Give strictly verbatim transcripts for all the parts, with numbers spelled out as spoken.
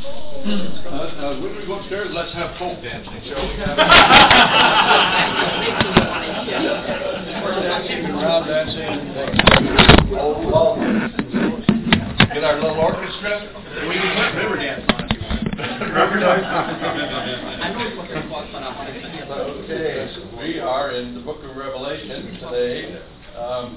uh, when we go upstairs, let's have folk dancing, shall we? Around dancing. Get our little orchestra. We can put river dance on it. River dance. Okay, we are in the book of Revelation today. Um,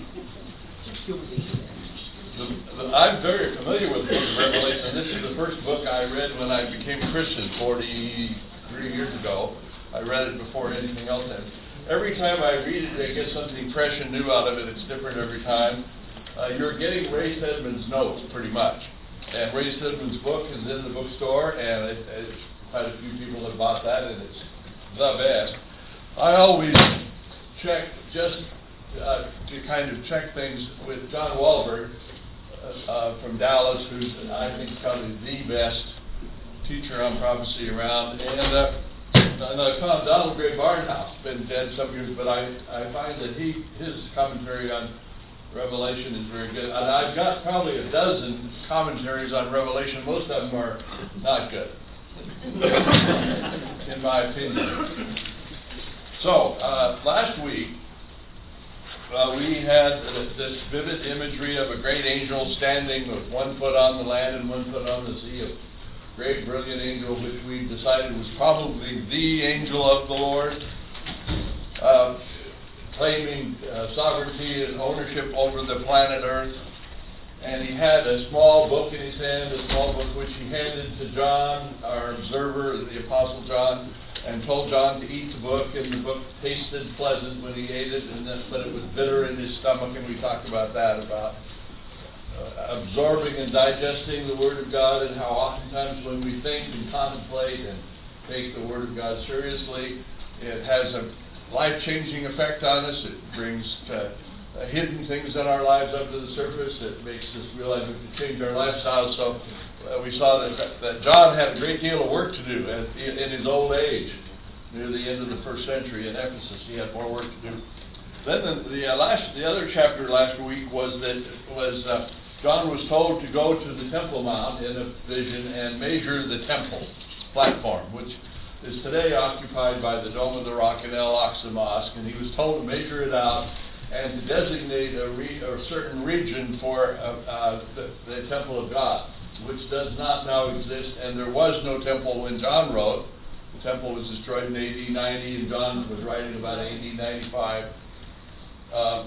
The, the, I'm very familiar with the book of Revelation. This is the first book I read when I became a Christian forty-three years ago. I read it before anything else. And every time I read it, I get something fresh and new out of it. It's different every time. Uh, you're getting Ray Stedman's notes, pretty much. And Ray Stedman's book is in the bookstore, and it, it, quite a few people have bought that, and it's the best. I always check, just uh, to kind of check things with John Wahlberg, Uh, from Dallas, who's I think probably the best teacher on prophecy around, and uh, and I found Donald Gray Barnhouse, been dead some years, but I, I find that he his commentary on Revelation is very good, and I've got probably a dozen commentaries on Revelation. Most of them are not good, in my opinion. So uh, last week. Uh, we had uh, this vivid imagery of a great angel standing with one foot on the land and one foot on the sea, a great, brilliant angel, which we decided was probably the angel of the Lord, uh, claiming uh, sovereignty and ownership over the planet Earth. And he had a small book in his hand, a small book which he handed to John, our observer, the Apostle John, and told John to eat the book, and the book tasted pleasant when he ate it, and then, but it was bitter in his stomach, and we talked about that, about uh, absorbing and digesting the Word of God, and how oftentimes when we think and contemplate and take the Word of God seriously, it has a life-changing effect on us. It brings uh, hidden things in our lives up to the surface. It makes us realize we can change our lifestyle. So uh, we saw that, that John had a great deal of work to do at, in his old age, near the end of the first century in Ephesus. He had more work to do. Then the, the uh, last, the other chapter last week was that was uh, John was told to go to the Temple Mount in a vision and measure the temple platform, which is today occupied by the Dome of the Rock in El Aqsa Mosque, and he was told to measure it out and to designate a, re, a certain region for uh, uh, the, the Temple of God, which does not now exist, and there was no temple when John wrote. The temple was destroyed in A D ninety, and John was writing about A D ninety-five. Uh,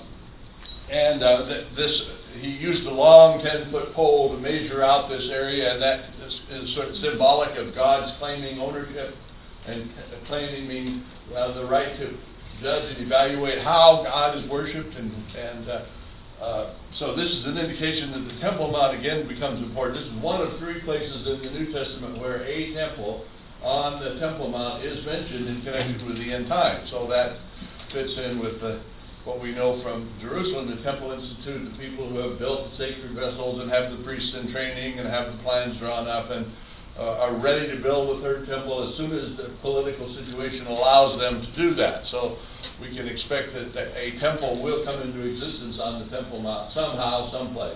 and uh, th- this, he used a long ten-foot pole to measure out this area, and that is, is sort of symbolic of God's claiming ownership and claiming uh, the right to judge and evaluate how God is worshipped, and, and uh, uh, so this is an indication that the Temple Mount again becomes important. This is one of three places in the New Testament where a temple on the Temple Mount is mentioned in connection with the end time. So that fits in with the, what we know from Jerusalem, the Temple Institute, the people who have built the sacred vessels and have the priests in training and have the plans drawn up and uh, are ready to build the third temple as soon as the political situation allows them to do that. So we can expect that a temple will come into existence on the Temple Mount somehow, someplace.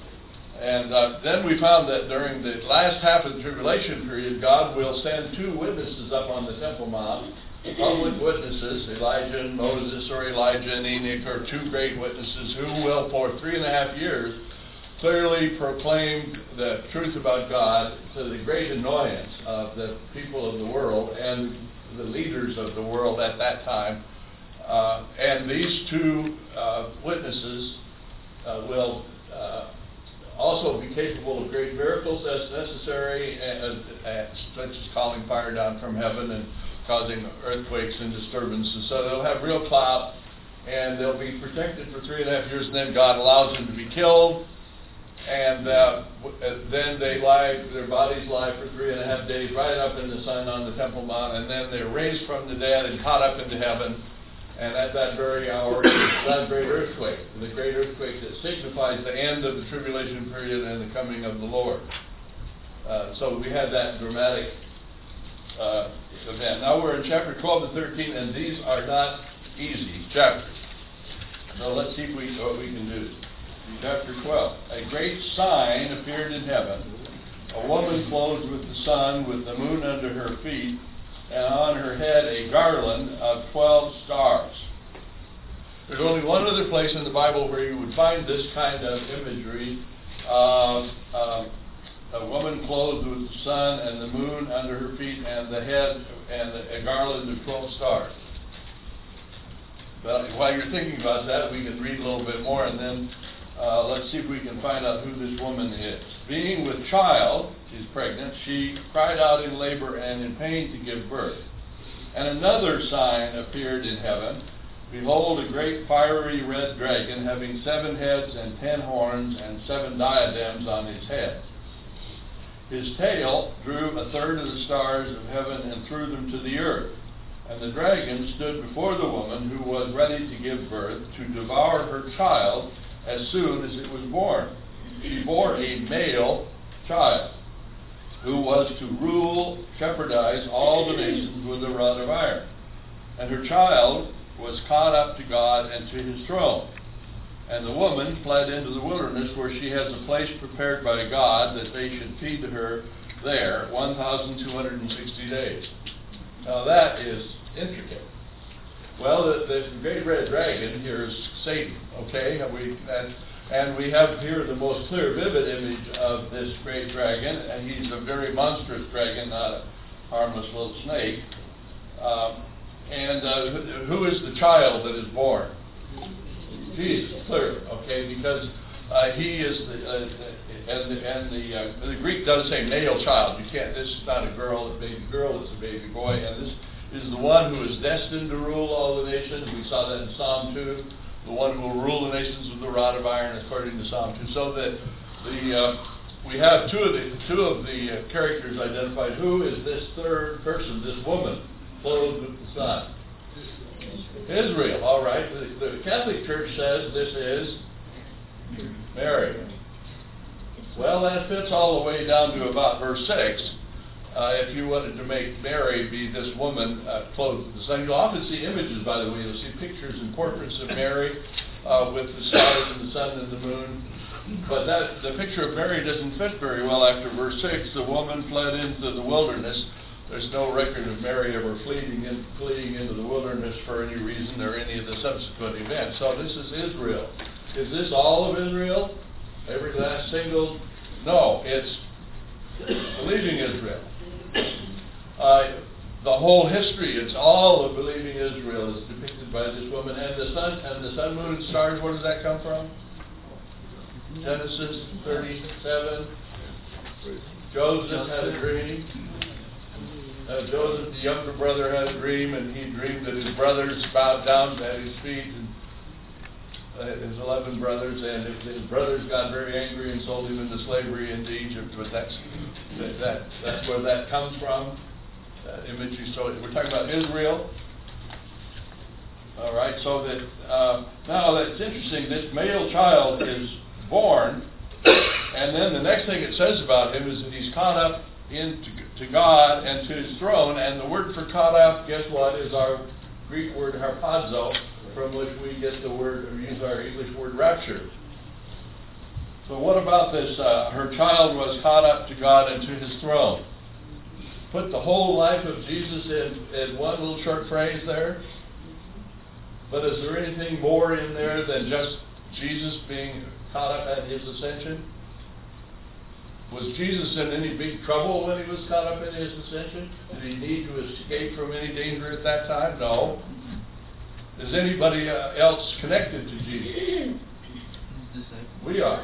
And uh, then we found that during the last half of the tribulation period, God will send two witnesses up on the Temple Mount, public witnesses, Elijah and Moses, or Elijah and Enoch, are two great witnesses who will, for three and a half years, clearly proclaim the truth about God to the great annoyance of the people of the world and the leaders of the world at that time. Uh, and these two uh, witnesses uh, will uh, also be capable of great miracles as necessary, and, and, such as calling fire down from heaven and causing earthquakes and disturbances. So they'll have real clout, and they'll be protected for three and a half years, and then God allows them to be killed. And uh, then they lie, their bodies lie for three and a half days right up in the sun on the Temple Mount, and then they're raised from the dead and caught up into heaven. And at that very hour, that great earthquake, the great earthquake that signifies the end of the tribulation period and the coming of the Lord. Uh, so we had that dramatic uh, event. Now we're in chapter twelve and thirteen, and these are not easy chapters. So let's see if we, what we can do. Chapter twelve. A great sign appeared in heaven, a woman clothed with the sun, with the moon under her feet, and on her head a garland of twelve stars. There's only one other place in the Bible where you would find this kind of imagery. Uh, uh, a woman clothed with the sun and the moon under her feet and the head and a garland of twelve stars. But while you're thinking about that, we can read a little bit more, and then uh, let's see if we can find out who this woman is. Being with child, she's pregnant, she cried out in labor and in pain to give birth. And another sign appeared in heaven. Behold, a great fiery red dragon, having seven heads and ten horns and seven diadems on his head. His tail drew a third of the stars of heaven and threw them to the earth. And the dragon stood before the woman who was ready to give birth, to devour her child as soon as it was born. She bore a male child, who was to rule, shepherdize all the nations with a rod of iron. And her child was caught up to God and to his throne. And the woman fled into the wilderness, where she has a place prepared by God that they should feed her there one thousand two hundred sixty days. Now that is intricate. Well, the, the great red dragon here is Satan, okay? And we, and, and we have here the most clear, vivid image of this great dragon, and he's a very monstrous dragon, not a harmless little snake. Um, and uh, who is the child that is born? Jesus, clearly, okay, because uh, he is the, uh, and the, and the, uh, the Greek does say male child. You can't, this is not a girl, a baby girl, it's a baby boy, and this is the one who is destined to rule all the nations. We saw that in Psalm two, the one who will rule the nations with the rod of iron, according to Psalm two. So that the, uh, we have two of the, two of the uh, characters identified. Who is this third person, this woman, clothed with the sun? Israel, all right. The, the Catholic Church says this is Mary. Well, that fits all the way down to about verse six. Uh, if you wanted to make Mary be this woman uh, clothed with the sun, you'll often see images, by the way. You'll see pictures and portraits of Mary uh, with the stars and the sun and the moon. But that the picture of Mary doesn't fit very well after verse six. The woman fled into the wilderness. There's no record of Mary ever fleeing, in, fleeing into the wilderness for any reason or any of the subsequent events. So this is Israel. Is this all of Israel? Every last single? No, it's believing Israel. Uh, the whole history, it's all of believing Israel is depicted by this woman. And the sun, and the sun, moon, and stars, where does that come from? Genesis thirty-seven. Joseph had a dream. Uh, Joseph, the younger brother, had a dream, and he dreamed that his brothers bowed down at his feet, and uh, his eleven brothers, and his, his brothers got very angry and sold him into slavery into Egypt. But that's that, that that's where that comes from. That imagery. So we're talking about Israel. All right. So that uh, now that's interesting. This male child is born, and then the next thing it says about him is that he's caught up into to God and to his throne. And the word for caught up, guess what, is our Greek word harpazo, from which we get the word, or use our English word rapture. So what about this? Uh, her child was caught up to God and to his throne. Put the whole life of Jesus in, in one little short phrase there. But is there anything more in there than just Jesus being caught up at his ascension? Was Jesus in any big trouble when he was caught up in his ascension? Did he need to escape from any danger at that time? No. Is anybody uh, else connected to Jesus? We are.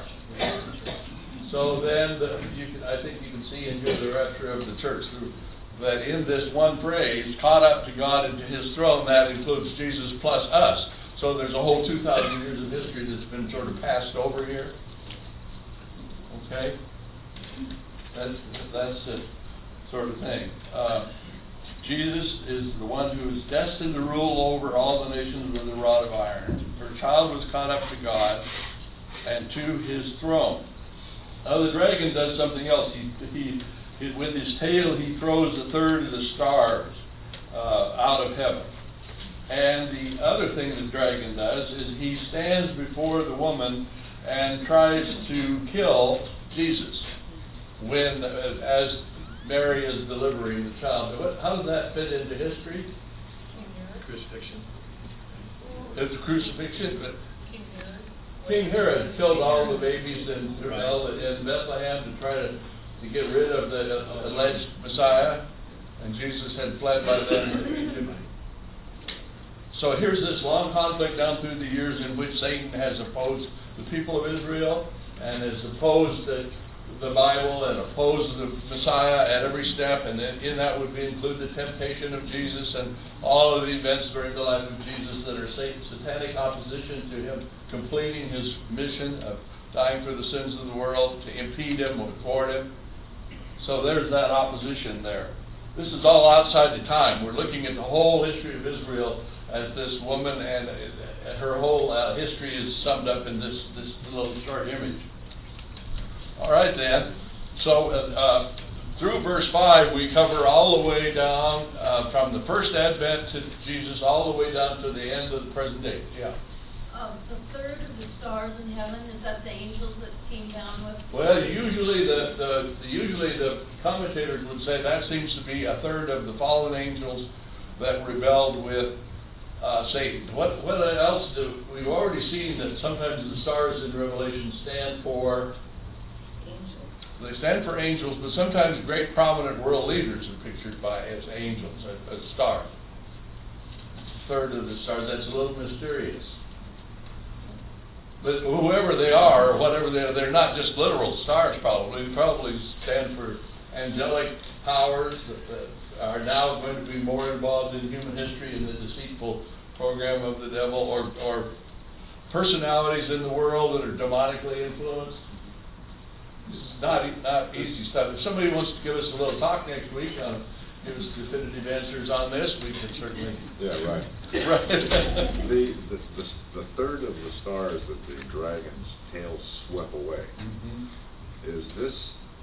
So then, the, you can, I think you can see in here the rapture of the church through, that in this one phrase, caught up to God and to his throne, that includes Jesus plus us. So there's a whole two thousand years of history that's been sort of passed over here. Okay? That's, that's the sort of thing. Uh, Jesus is the one who is destined to rule over all the nations with a rod of iron. Her child was caught up to God and to his throne. Now the dragon does something else. He, he, he with his tail he throws a third of the stars uh, out of heaven. And the other thing the dragon does is he stands before the woman and tries to kill Jesus. when, uh, as Mary is delivering the child. What, how does that fit into history? Crucifixion. It's a crucifixion, but King Herod killed all the babies in, in Bethlehem to try to, to get rid of the uh, alleged Messiah, and Jesus had fled by then to Egypt. So here's this long conflict down through the years in which Satan has opposed the people of Israel and has opposed the, the Bible and opposed the Messiah at every step, and in, in that would be include the temptation of Jesus and all of the events during the life of Jesus that are Satan, satanic opposition to him completing his mission of dying for the sins of the world, to impede him or thwart him. So there's that opposition there. This is all outside the time. We're looking at the whole history of Israel as this woman, and uh, her whole uh, history is summed up in this, this little short image. All right then, so uh, uh, through verse five we cover all the way down uh, from the first advent to Jesus all the way down to the end of the present day. Yeah. Um, the third of the stars in heaven, is that the angels that came down with? Well, usually the, the, the usually the commentators would say that seems to be a third of the fallen angels that rebelled with uh, Satan. What what else do we've already seen that sometimes the stars in Revelation stand for? They stand for angels, but sometimes great prominent world leaders are pictured by as angels, as, as stars. Third of the stars, that's a little mysterious. But whoever they are, or whatever they are, they're not just literal stars probably. They probably stand for angelic powers that, that are now going to be more involved in human history in the deceitful program of the devil, or, or personalities in the world that are demonically influenced. This is not, not easy stuff. If somebody wants to give us a little talk next week, uh, give us definitive answers on this, we can certainly. Yeah, right. Right. the, the, the, the third of the stars that the dragon's tail swept away, Mm-hmm. is this,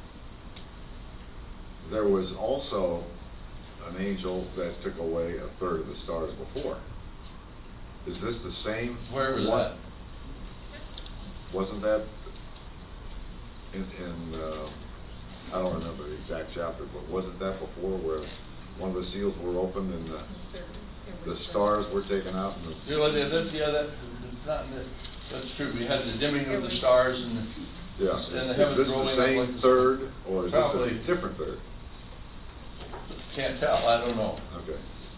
there was also an angel that took away a third of the stars before. Is this the same? Where was one? that? Wasn't that in, in uh, I don't remember the exact chapter, but wasn't that before where one of the seals were opened and the, the stars were taken out? And the Yeah, well, yeah, that's, yeah, that, that's, not, that's true. We had the dimming of the stars and the, yeah. and the Is heavens this rolling the up same like the third, or is Probably. this a different third? Can't tell. I don't know. Okay.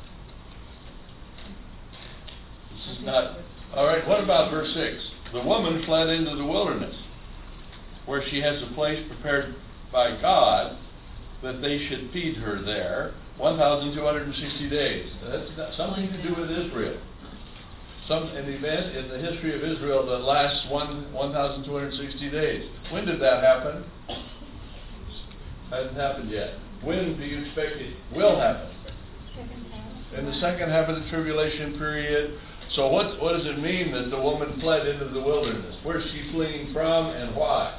This is not. All right, what about verse six? The woman fled into the wilderness, where she has a place prepared by God that they should feed her there one thousand two hundred sixty days. That's got something to do with Israel. Some an event in the history of Israel that lasts one one thousand two hundred sixty days. When did that happen? Hasn't happened yet. When do you expect it will happen? In the second half of the tribulation period. So what what does it mean that the woman fled into the wilderness? Where's she fleeing from and why?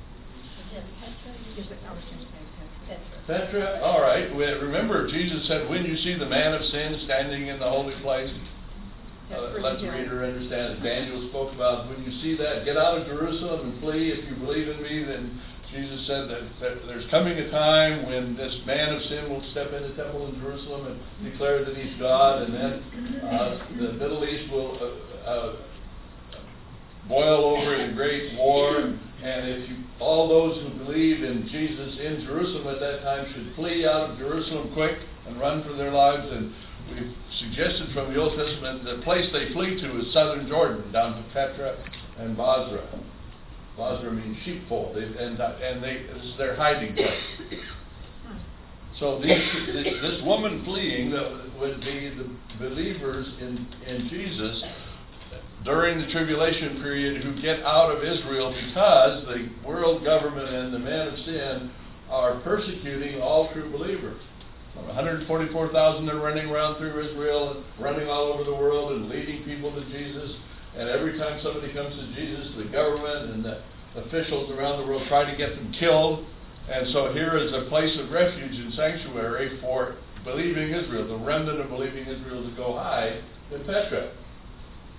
Petra? All right. We, remember, Jesus said, when you see the man of sin standing in the holy place, uh, let's read or understand it. Daniel spoke about when you see that, get out of Jerusalem and flee. If you believe in me, then Jesus said that, that there's coming a time when this man of sin will step in the temple in Jerusalem and declare that he's God, and then uh, the Middle East will uh, uh, boil over in a great war. And if you, all those who believe in Jesus in Jerusalem at that time should flee out of Jerusalem quick and run for their lives. And we've suggested from the Old Testament the place they flee to is southern Jordan, down to Petra and Basra. Basra means sheepfold, they, and and they this is their hiding place. So these, this, this woman fleeing would be the believers in in Jesus during the tribulation period who get out of Israel because the world government and the man of sin are persecuting all true believers. one hundred forty-four thousand are running around through Israel and running all over the world and leading people to Jesus. And every time somebody comes to Jesus, the government and the officials around the world try to get them killed. And so here is a place of refuge and sanctuary for believing Israel, the remnant of believing Israel to go hide in Petra.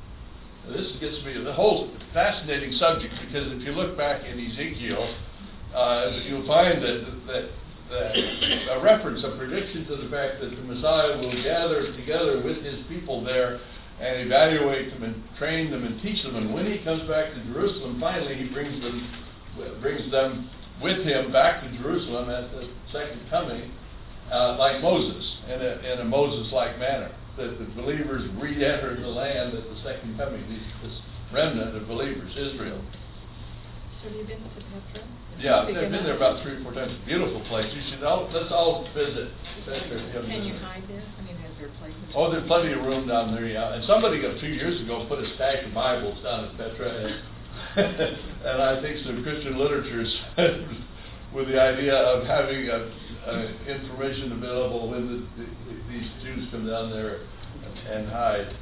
Now, this gets me to the whole fascinating subject, because if you look back in Ezekiel, uh, you'll find that, that, that a reference, a prediction to the fact that the Messiah will gather together with his people there and evaluate them and train them and teach them. And when he comes back to Jerusalem, finally he brings them, brings them with him back to Jerusalem at the second coming, uh, like Moses, in a, in a Moses-like manner, that the believers re-enter the land at the second coming, these, this remnant of believers, Israel. So have you been to Petra? Yeah, I've been there about three or four times. Beautiful place. You should all, let's all visit Petra. if you haven't Can been you there. hide there? I mean, is there places? Oh, there's plenty of room down there, yeah. And somebody a few years ago put a stack of Bibles down at Petra, and, and I think some Christian literatures with the idea of having a, a information available when the, the, these Jews come down there and hide.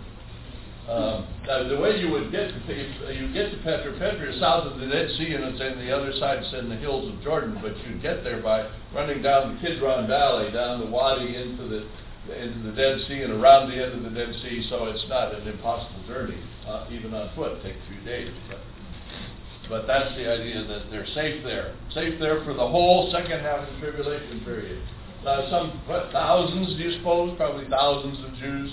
Um, uh, the way you would get to you get to Petra, Petra is south of the Dead Sea, and it's in the other side, it's in the hills of Jordan. But you get there by running down the Kidron Valley, down the Wadi into the into the Dead Sea and around the end of the Dead Sea. So it's not an impossible journey, uh, even on foot. It takes a few days. But, but that's the idea that they're safe there, safe there for the whole second half of the tribulation period. Uh, some what, thousands, do you suppose? Probably thousands of Jews.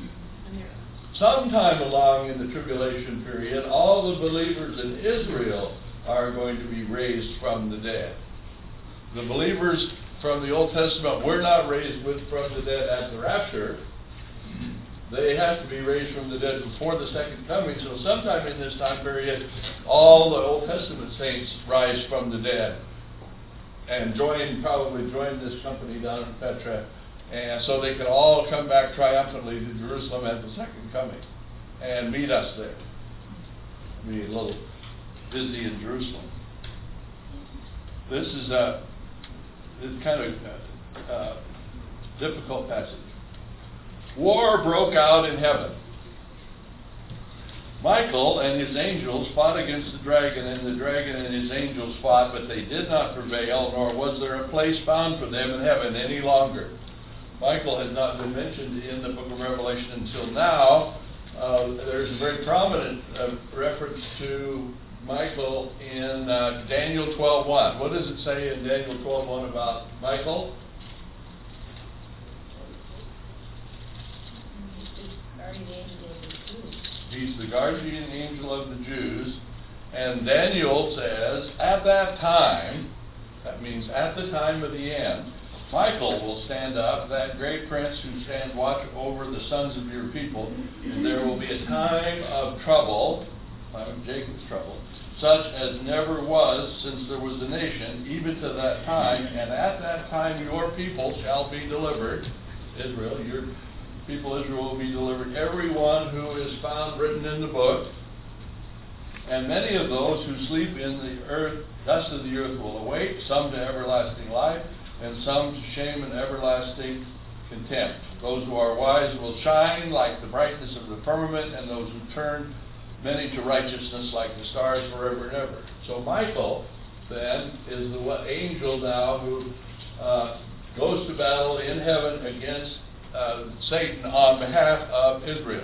Sometime along in the tribulation period, all the believers in Israel are going to be raised from the dead. The believers from the Old Testament were not raised with from the dead at the rapture. They have to be raised from the dead before the second coming. So sometime in this time period, all the Old Testament saints rise from the dead and join, probably join this company down in Petra. And so they can all come back triumphantly to Jerusalem at the second coming and meet us there. Be a little busy in Jerusalem. This is a it's kind of a, a difficult passage. War broke out in heaven. Michael and his angels fought against the dragon, and the dragon and his angels fought, but they did not prevail, nor was there a place found for them in heaven any longer. Michael has not been mentioned in the book of Revelation until now. Uh, there's a very prominent uh, reference to Michael in uh, Daniel twelve one. What does it say in Daniel twelve one about Michael? He's the guardian angel of the Jews. And Daniel says, at that time, that means at the time of the end, Michael will stand up, that great prince who stands watch over the sons of your people, and there will be a time of trouble, time of Jacob's trouble, such as never was since there was a nation, even to that time, and at that time your people shall be delivered, Israel, your people Israel will be delivered, everyone who is found written in the book, and many of those who sleep in the earth, dust of the earth will awake, some to everlasting life, and some to shame and everlasting contempt. Those who are wise will shine like the brightness of the firmament, and those who turn many to righteousness like the stars forever and ever. So Michael, then, is the angel now who uh, goes to battle in heaven against uh, Satan on behalf of Israel.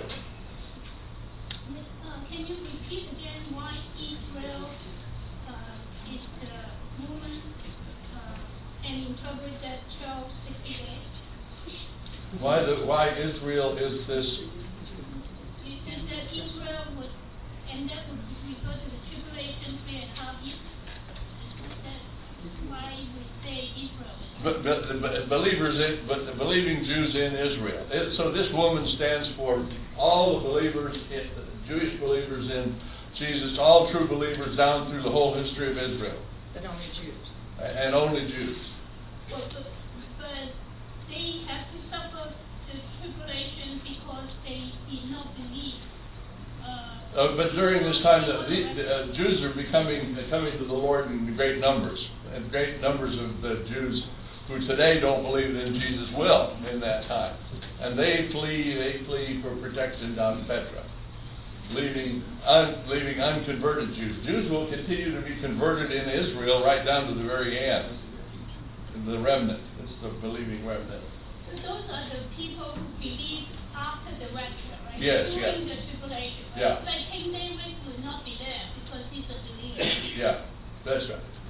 Uh, can you repeat again why Israel uh, is the movement uh, and interpret that twelve sixty-eight? Why the why Israel is this? You said that Israel would, and that would refer to the tribulation three and a half years. That's why we say Israel. But, but, but believers, in, but the believing Jews in Israel. It, so this woman stands for all the believers, in, Jewish believers in Jesus, all true believers down through the whole history of Israel. But only Jews. And only Jews. Well, but, but they have to suffer the tribulation because they did not believe. Uh, Uh, but during this time, the, the, the uh, Jews are becoming uh, coming to the Lord in great numbers, and great numbers of the Jews who today don't believe in Jesus will in that time, and they flee. They flee for protection down in Petra, leaving un, leaving unconverted Jews. Jews will continue to be converted in Israel right down to the very end. The remnant, it's the believing remnant. So those are the people who believe after the rapture, right? Yes, During yes. the tribulation, right? Yeah. Like King David will not be there because he's a believer. Yeah, that's right.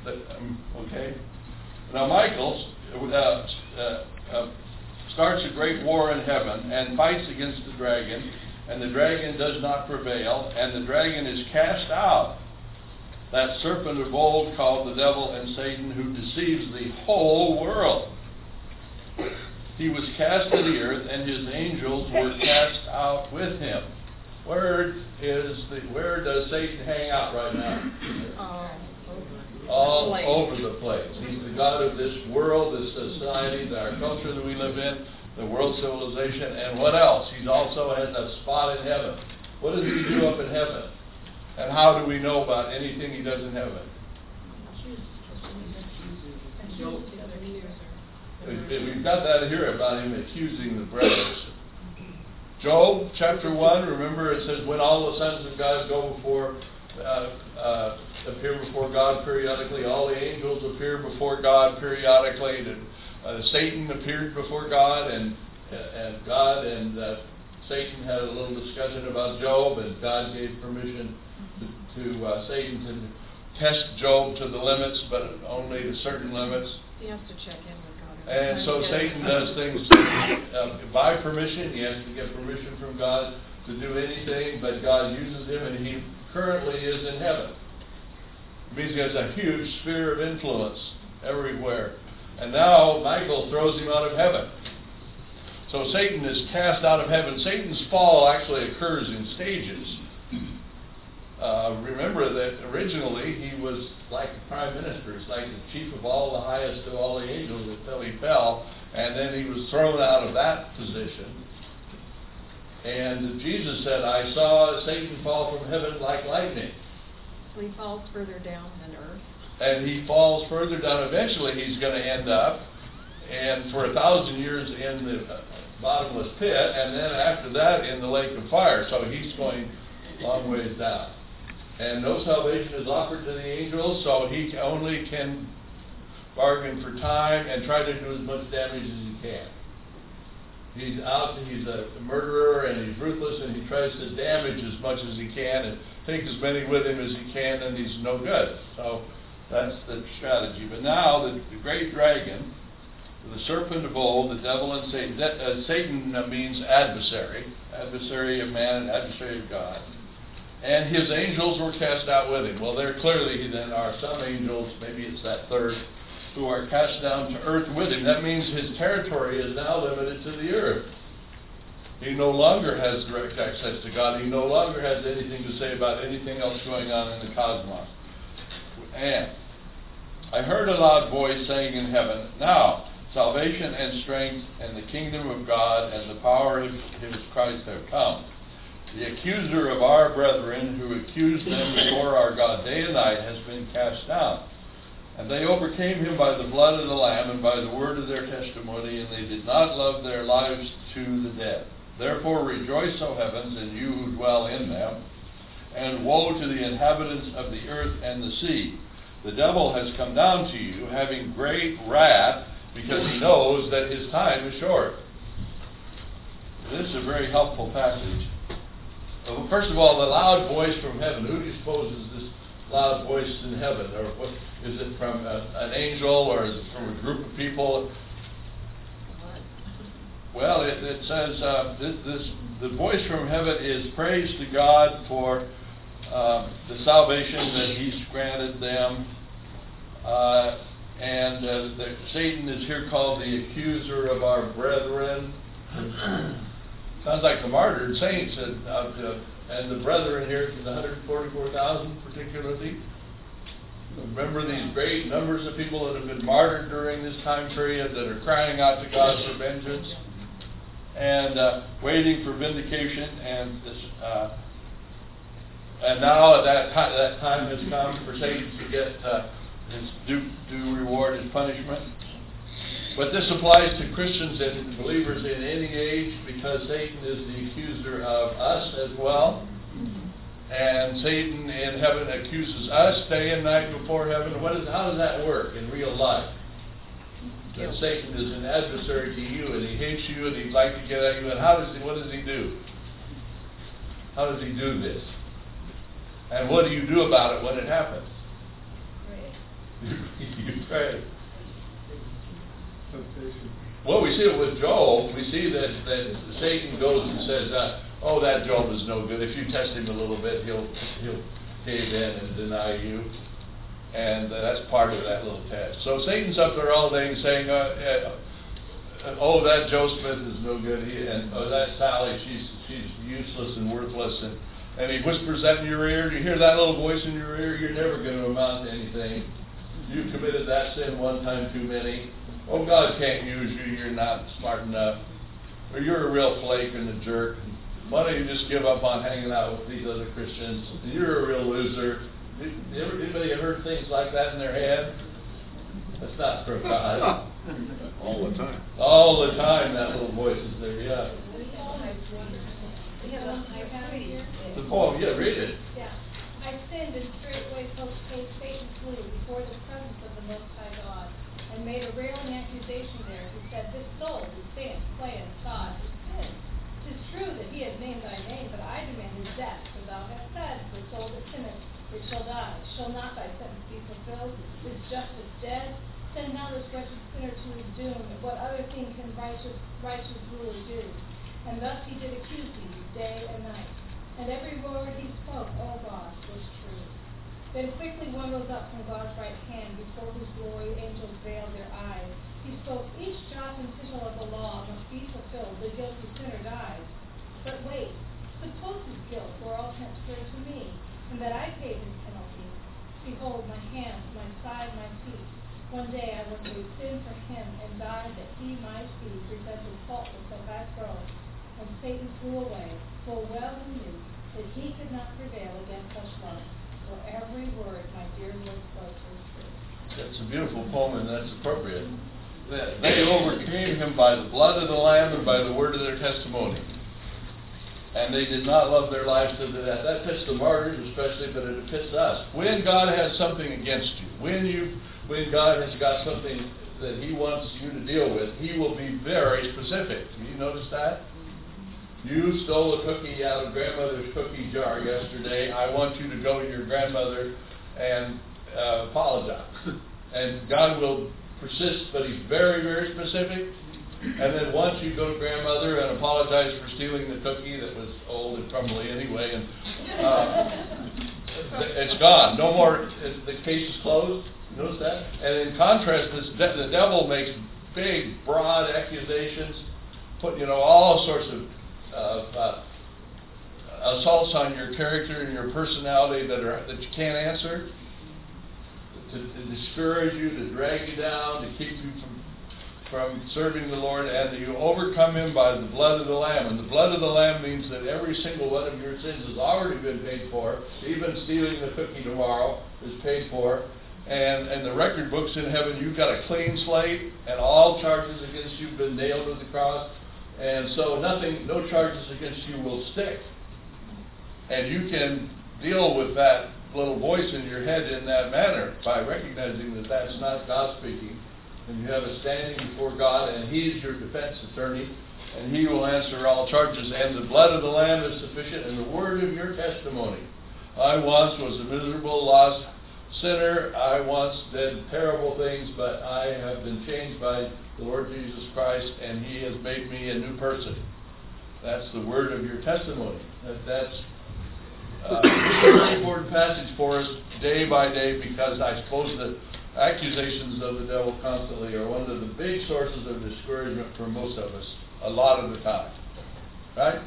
The- um, Okay? Now Michael uh, uh, uh, starts a great war in heaven and fights against the dragon, and the dragon does not prevail, and the dragon is cast out. That serpent of old called the devil and Satan, who deceives the whole world. He was cast to the earth, and his angels were cast out with him. Where is the? Where does Satan hang out right now? Oh, All Place. over the place. He's the god of this world, this society, our culture that we live in, the world civilization, and what else? He also has a spot in heaven. What does he do up in heaven? And how do we know about anything he does in heaven? We- We've got that here about him accusing the brothers. Job chapter one, remember it says, when all the sons of God go before, uh, uh, appear before God periodically, all the angels appear before God periodically, and, uh, Satan appeared before God, and and God and uh, Satan had a little discussion about Job, and God gave permission to, to uh, Satan to test Job to the limits, but only to certain limits. He has to check in with God. And so Yeah. Satan does things uh, by permission. He has to get permission from God to do anything, but God uses him, and he currently is in heaven. It means he has a huge sphere of influence everywhere. And now Michael throws him out of heaven. So Satan is cast out of heaven. Satan's fall actually occurs in stages. Uh, remember that originally he was like the prime minister, he's like the chief of all the highest of all the angels until he fell, and then he was thrown out of that position. And Jesus said, I saw Satan fall from heaven like lightning. So he falls further down than earth. And he falls further down. Eventually he's going to end up, and for a thousand years in the uh, bottomless pit, and then after that in the lake of fire. So he's going a long ways down. And no salvation is offered to the angels, so he only can bargain for time and try to do as much damage as he can. He's out, he's a murderer, and he's ruthless, and he tries to damage as much as he can and take as many with him as he can, and he's no good. So that's the strategy. But now the, the great dragon, the serpent of old, the devil and Satan, that, uh, Satan uh, means adversary, adversary of man, adversary of God. And his angels were cast out with him. Well, there clearly then are some angels, maybe it's that third, who are cast down to earth with him. That means his territory is now limited to the earth. He no longer has direct access to God. He no longer has anything to say about anything else going on in the cosmos. And I heard a loud voice saying in heaven, now salvation and strength and the kingdom of God and the power of his Christ have come. The accuser of our brethren, who accused them before our God day and night, has been cast down. And they overcame him by the blood of the Lamb and by the word of their testimony, and they did not love their lives to the death. Therefore rejoice, O heavens, and you who dwell in them, and woe to the inhabitants of the earth and the sea. The devil has come down to you, having great wrath, because he knows that his time is short. This is a very helpful passage. Well, first of all, the loud voice from heaven. Who do you suppose is this loud voice in heaven? Or what, is it from a, an angel, or is it from a group of people? Well, it, it says uh, this, this, the voice from heaven is praise to God for uh, the salvation that he's granted them. Uh, and uh, the, Satan is here called the accuser of our brethren. Sounds like the martyred saints, and, uh, and the brethren here, the one hundred forty-four thousand particularly. Remember these great numbers of people that have been martyred during this time period that are crying out to God for vengeance and uh, waiting for vindication. And this, uh, and now that time, that time has come for Satan to get uh, his due, due reward, his punishment. But this applies to Christians and believers in any age, because Satan is the accuser of us as well. And Satan in heaven accuses us day and night before heaven. What is, how does that work in real life? That Satan is an adversary to you, and he hates you, and he'd like to get at you. And how does he? What does he do? How does he do this? And what do you do about it when it happens? You pray. Well, we see it with Job. We see that, that Satan goes and says, uh, oh, that Job is no good. If you test him a little bit, he'll he'll cave in and deny you. And uh, that's part of that little test. So Satan's up there all day saying, uh, uh, oh, that Joe Smith is no good. He, and oh, that Sally, she's she's useless and worthless. And, and he whispers that in your ear. Do you hear that little voice in your ear? You're never going to amount to anything. You committed that sin one time too many. Oh, God can't use you. You're not smart enough. Or you're a real flake and a jerk. Why don't you just give up on hanging out with these other Christians? You're a real loser. Anybody ever heard things like that in their head? That's not from God. All the time. All the time that little voice is there, yeah. The poem, yeah, read it. Yeah. I sinned and straightway postpaid Satan flew before the presence of the Most High God, and made a railing accusation there. He said, this soul who stands playing God is sin. 'Tis true that he has named thy name, but I demand his death, for thou hast said, the soul that sinneth, it shall die. Shall not thy sentence be fulfilled? Is justice dead? Send now this wretched sinner to his doom. And what other thing can righteous righteous ruler do? And thus he did accuse thee day and night. And every word he spoke, O God, was true. Then quickly one rose up from God's right hand, before whose glory angels veiled their eyes. He spoke, each jot and tittle of the law must be fulfilled, the guilty sinner dies. But wait, suppose his guilt were all transferred to me, and that I paid his penalty. Behold, my hands, my side, my feet. One day I was made sin for him, and died that he might be presented faultless at thy throne. And Satan flew away, full well he knew that he could not prevail against such love. For every word my dear Lord spoke was true. That's a beautiful poem, and that's appropriate. That they overcame him by the blood of the Lamb and by the word of their testimony. And they did not love their lives to the death. That fits the martyrs especially, but it fits us. When God has something against you, when you, when God has got something that he wants you to deal with, he will be very specific. Did you notice that? You stole a cookie out of grandmother's cookie jar yesterday. I want you to go to your grandmother and uh, apologize. And God will persist, but he's very, very specific. And then once you go to grandmother and apologize for stealing the cookie that was old and crumbly anyway, and uh, it's gone. No more. The case is closed. You notice that? And in contrast, this de- the devil makes big, broad accusations, put you know all sorts of uh, uh, assaults on your character and your personality that are that you can't answer, to, to discourage you, to drag you down, to keep you from. from serving the Lord, and you overcome him by the blood of the Lamb. And the blood of the Lamb means that every single one of your sins has already been paid for. Even stealing the cookie tomorrow is paid for. And and the record books in heaven, you've got a clean slate, and all charges against you have been nailed to the cross. And so nothing, no charges against you will stick. And you can deal with that little voice in your head in that manner by recognizing that that's not God speaking. And you have a standing before God, and he's your defense attorney, and he will answer all charges. And the blood of the Lamb is sufficient, and the word of your testimony. I once was a miserable, lost sinner. I once did terrible things, but I have been changed by the Lord Jesus Christ, and he has made me a new person. That's the word of your testimony. That, that's uh, a very important passage for us day by day, because I suppose that accusations of the devil constantly are one of the big sources of discouragement for most of us, a lot of the time. Right?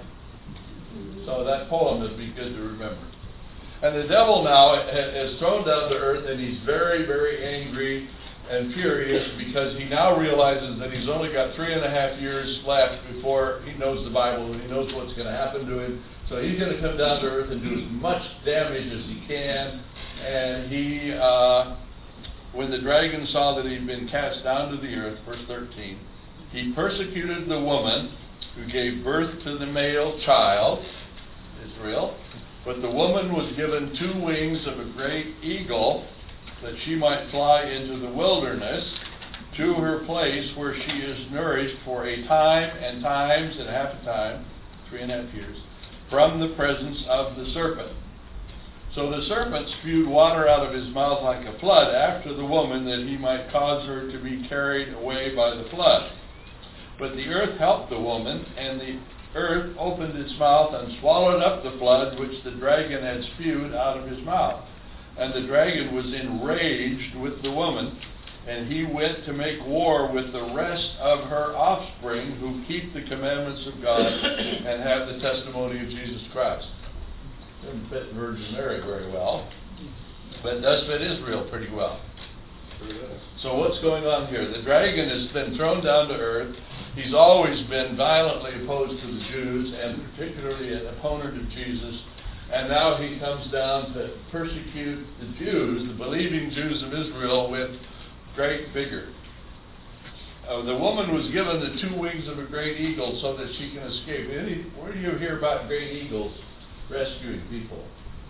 So that poem would be good to remember. And the devil now is thrown down to earth, and he's very, very angry and furious, because he now realizes that he's only got three and a half years left before he knows the Bible and he knows what's going to happen to him. So he's going to come down to earth and do as much damage as he can. And he... Uh, When the dragon saw that he had been cast down to the earth, verse thirteen, he persecuted the woman who gave birth to the male child, Israel. But the woman was given two wings of a great eagle, that she might fly into the wilderness to her place where she is nourished for a time and times and half a time, three and a half years, from the presence of the serpent. So the serpent spewed water out of his mouth like a flood after the woman, that he might cause her to be carried away by the flood. But the earth helped the woman, and the earth opened its mouth and swallowed up the flood which the dragon had spewed out of his mouth. And the dragon was enraged with the woman, and he went to make war with the rest of her offspring who keep the commandments of God and have the testimony of Jesus Christ. Doesn't fit Virgin Mary very well, but it does fit Israel pretty well. So what's going on here? The dragon has been thrown down to earth. He's always been violently opposed to the Jews, and particularly an opponent of Jesus. And now he comes down to persecute the Jews, the believing Jews of Israel, with great vigor. Uh, the woman was given the two wings of a great eagle so that she can escape. Any, where do you hear about great eagles rescuing people?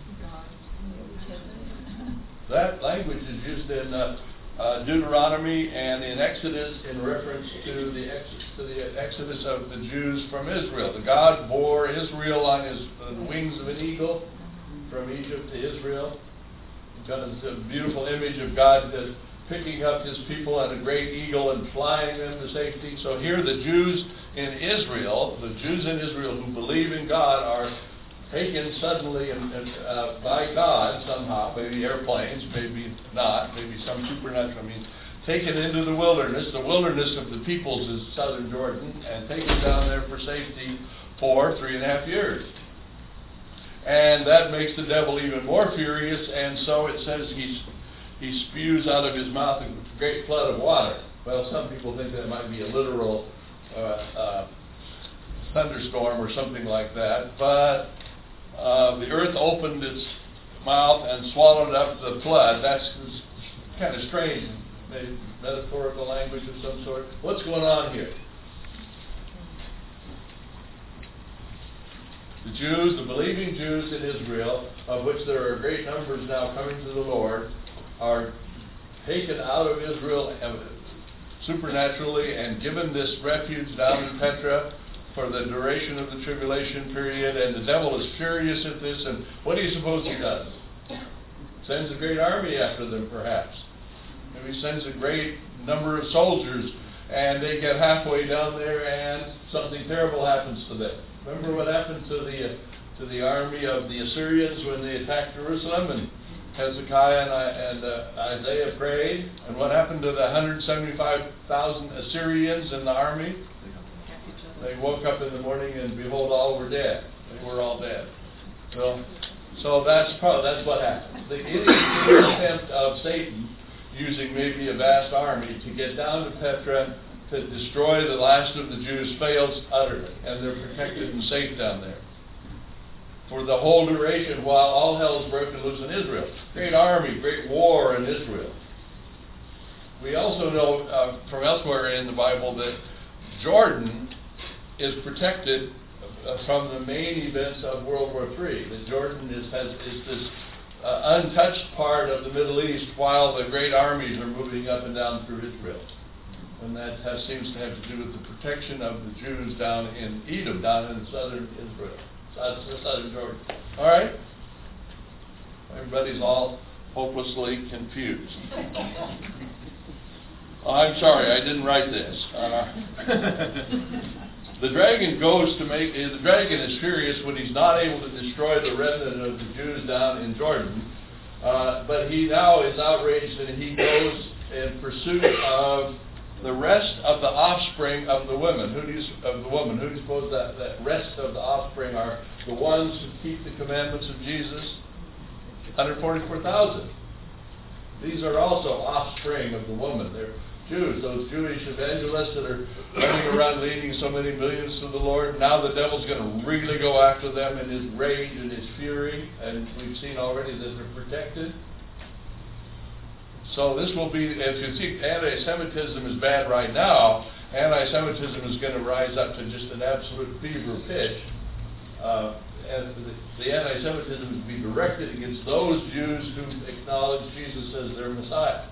That language is used in uh, uh, Deuteronomy and in Exodus in reference to the, ex to the exodus of the Jews from Israel. The God bore Israel on his uh, the wings of an eagle from Egypt to Israel. It's a beautiful image of God uh, picking up his people on a great eagle and flying them to safety. So here the Jews in Israel, the Jews in Israel who believe in God, are taken suddenly and, uh, by God somehow, maybe airplanes, maybe not, maybe some supernatural means, taken into the wilderness. The wilderness of the peoples is southern Jordan, and taken down there for safety for three and a half years. And that makes the devil even more furious, and so it says he's, he spews out of his mouth a great flood of water. Well, some people think that might be a literal uh, uh, thunderstorm or something like that, but Uh, the earth opened its mouth and swallowed up the flood. That's kind of strange, maybe metaphorical language of some sort. What's going on here? The Jews, the believing Jews in Israel, of which there are great numbers now coming to the Lord, are taken out of Israel supernaturally and given this refuge down in Petra for the duration of the tribulation period, and the devil is furious at this, and what do you suppose he does? Sends a great army after them, perhaps. Maybe sends a great number of soldiers, and they get halfway down there, and something terrible happens to them. Remember what happened to the uh, to the army of the Assyrians when they attacked Jerusalem, and Hezekiah and, I, and uh, Isaiah prayed, and what happened to the one hundred seventy-five thousand Assyrians in the army? They woke up in the morning and behold, all were dead. They were all dead. So, so that's probably that's what happened. The idiot attempt of Satan, using maybe a vast army to get down to Petra to destroy the last of the Jews, fails utterly, and they're protected and safe down there for the whole duration while all hell is broken loose in Israel. Great army, great war in Israel. We also know uh, from elsewhere in the Bible that Jordan is protected uh, from the main events of World War Three. That Jordan is, has, is this uh, untouched part of the Middle East while the great armies are moving up and down through Israel. And that has, seems to have to do with the protection of the Jews down in Edom, down in southern Israel, southern Jordan. All right? Everybody's all hopelessly confused. Oh, I'm sorry, I didn't write this. Uh, The dragon goes to make, the dragon is furious when he's not able to destroy the remnant of the Jews down in Jordan, uh, but he now is outraged and he goes in pursuit of the rest of the offspring of the women. Who do you, of the woman, who do you suppose that, that rest of the offspring are? The ones who keep the commandments of Jesus? one hundred forty-four thousand. These are also offspring of the woman. They're Jews, those Jewish evangelists that are running around leading so many millions to the Lord. Now the devil's going to really go after them in his rage and his fury, and we've seen already that they're protected. So this will be, as you see, anti-Semitism is bad right now. Anti-Semitism is going to rise up to just an absolute fever pitch. Uh, and the, the anti-Semitism is to be directed against those Jews who acknowledge Jesus as their Messiah.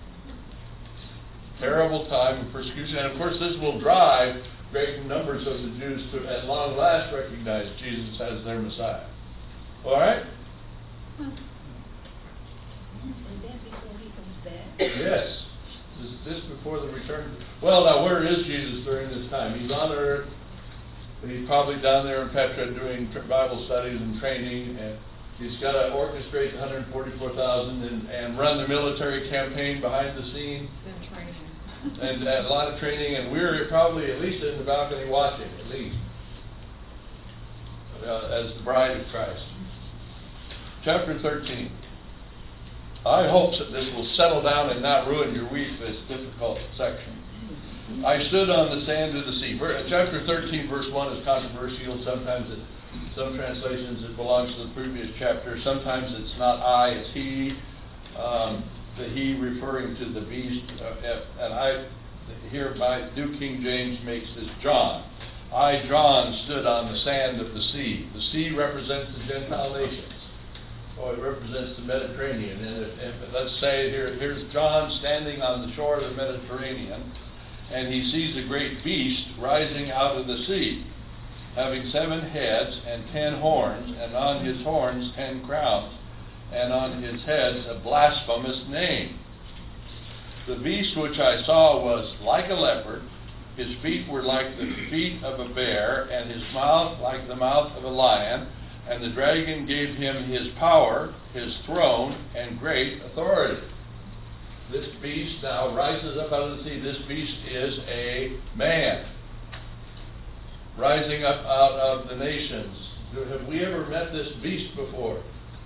Terrible time of persecution, and of course this will drive great numbers of the Jews to at long last recognize Jesus as their Messiah. All right? And then before he comes back? Yes. This this before the return. Well, now where is Jesus during this time? He's on earth. He's probably down there in Petra doing tr- Bible studies and training, and he's got to orchestrate one hundred forty-four thousand and, and run the military campaign behind the scene, Been training. and, and a lot of training, and we're probably at least in the balcony watching, at least, uh, as the bride of Christ. Chapter thirteen. I hope that this will settle down and not ruin your week, this difficult section. I stood on the sand of the sea. Ver- Chapter thirteen, verse one is controversial. Sometimes it, some translations it belongs to the previous chapter. Sometimes it's not I, it's he. Um, the he referring to the beast. Uh, and I, here my New King James makes this John. I, John, stood on the sand of the sea. The sea represents the Gentile nations. Oh, it represents the Mediterranean. And if, if, let's say here, here's John standing on the shore of the Mediterranean, and he sees a great beast rising out of the sea, having seven heads and ten horns, and on his horns ten crowns, and on his heads a blasphemous name. The beast which I saw was like a leopard. His feet were like the feet of a bear, and his mouth like the mouth of a lion. And the dragon gave him his power, his throne, and great authority. This beast now rises up out of the sea. This beast is a man rising up out of the nations. Have we ever met this beast before?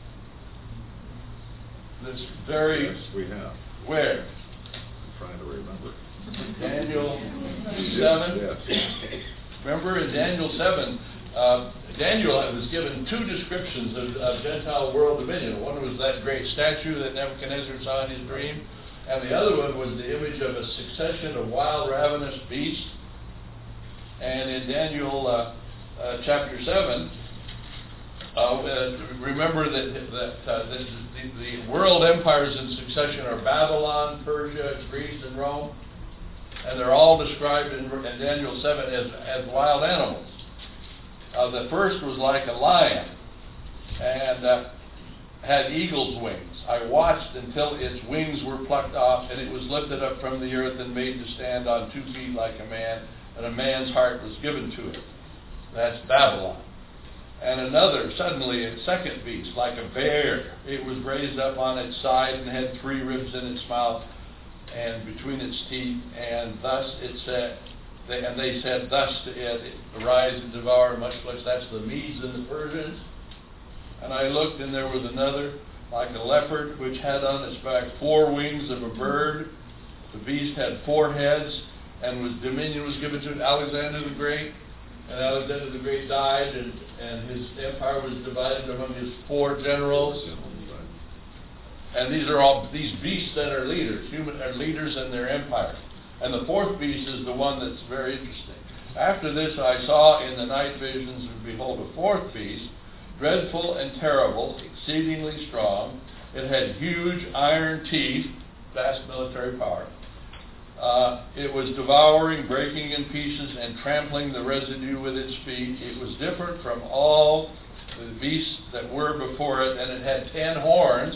This very... Yes, we have. Where? I'm trying to remember. Daniel seven. Yes. Remember in Daniel seven, uh, Daniel was given two descriptions of, of Gentile world dominion. One was that great statue that Nebuchadnezzar saw in his dream, and the other one was the image of a succession of wild, ravenous beasts. And in Daniel uh, uh, chapter seven, uh, uh, remember that, that uh, this is the, the world empires in succession are Babylon, Persia, Greece, and Rome. And they're all described in, in Daniel seven as, as wild animals. Uh, the first was like a lion and uh, had eagle's wings. I watched until its wings were plucked off, and it was lifted up from the earth and made to stand on two feet like a man, and a man's heart was given to it. That's Babylon. And another, suddenly a second beast, like a bear. It was raised up on its side and had three ribs in its mouth and between its teeth, and thus it said, they, and they said thus to it, arise and devour much flesh. That's the Medes and the Persians. And I looked, and there was another, like a leopard, which had on its back four wings of a bird. The beast had four heads, and was dominion was given to Alexander the Great. And Alexander the Great died, and, and his empire was divided among his four generals. And these are all these beasts that are leaders, human are leaders in their empire. And the fourth beast is the one that's very interesting. After this I saw in the night visions, and behold, a fourth beast, dreadful and terrible, exceedingly strong. It had huge iron teeth, vast military power. Uh, it was devouring, breaking in pieces, and trampling the residue with its feet. It was different from all the beasts that were before it, and it had ten horns.